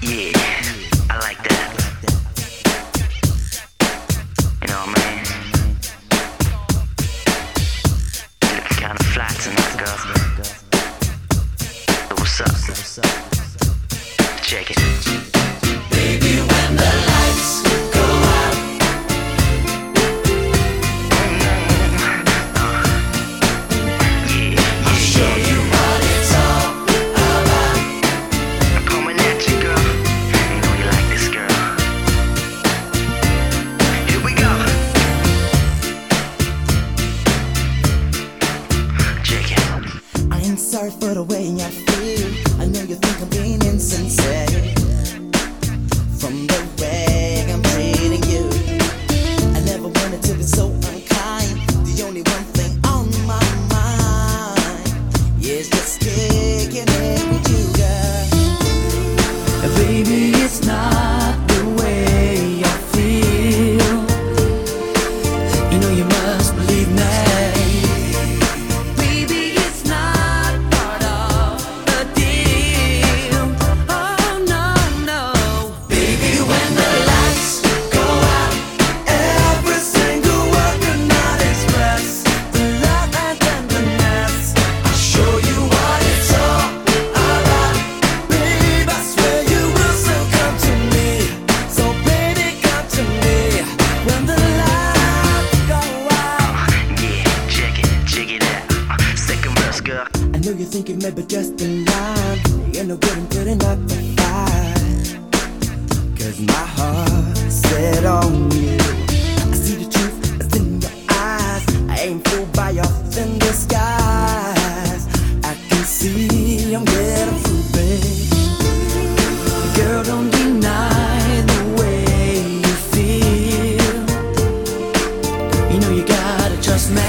Yeah, I like that. You know what I mean? You looking kinda fly tonight, girl. So what's up? Check it. Baby, when the lights go out, I'll show you what it's all about. I'm coming at you, girl. You know you like this, girl. Here we go. Check it. I ain't sorry for the way I feel. I know you think I'm being insincere. From the way I'm treating you, I never wanted to be so unkind. The only one thing on my mind is just kicking it with you, girl. Baby, it's not the way I feel. You know you must believe me. Baby, it's not part of the deal. Oh no, no. Baby, when the lights go out, every single word cannot express the love and tenderness. I'll show you what it's all about. Babe, I swear you will still come to me. So baby, come to me when the lights go out. Yeah, check it out. Second verse, girl. I know you think it may be just a line. You're no good in putting up the fight. 'Cause my heart's set on you. I see the truth that's in your eyes. I ain't fooled by your thin disguise. I can see I'm getting through, babe. Girl, don't deny the way you feel. You know you gotta trust me.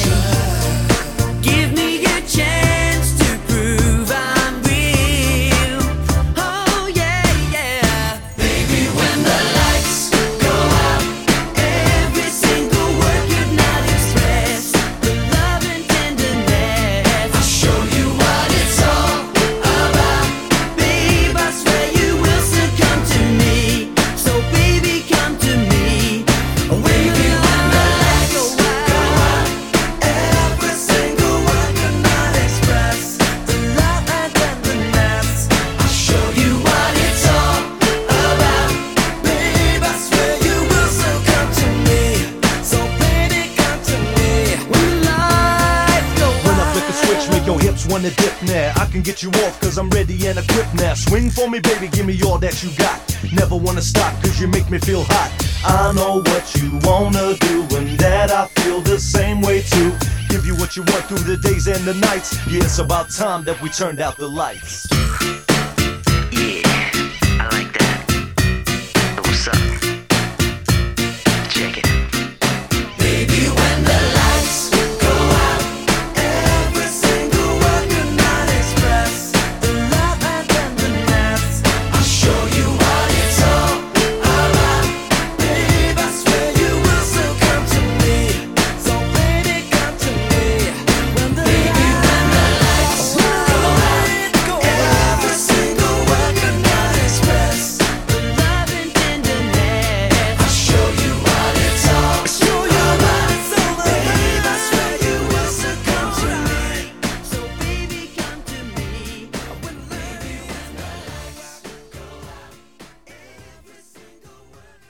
Give me a chance to prove I'm real. Oh yeah, yeah. Baby, when the lights go out, every single word could not express the love and tenderness. I'll show you what it's all about. Babe, I swear you will still come to me. So baby, come to me. Baby, when the lights go out, every single word could not express the love and tenderness. I'll show you what it's all about. Babe, I swear you will still come to me. So baby, come to me when the lights go out. When I flick a switch, make your hips wanna dip now. I can get you off cause I'm ready and equipped now. Swing for me, baby, give me all that you got. Never wanna stop cause you make me feel hot. I know what you wanna do and that I feel the same way too. Give you what you want through the days and the nights. Yeah, it's about time that we turned out the lights.